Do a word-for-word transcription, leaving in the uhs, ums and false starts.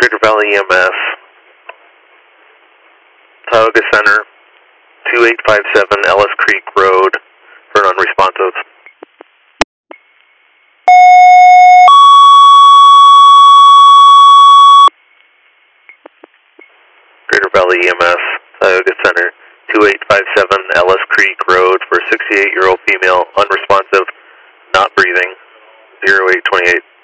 Greater Valley E M S, Tioga Center, two eight five seven Ellis Creek Road, for non-responsive. Greater Valley E M S, Tioga Center, two eight five seven Ellis Creek Road for sixty-eight-year-old female, unresponsive, not breathing, zero eight two eight.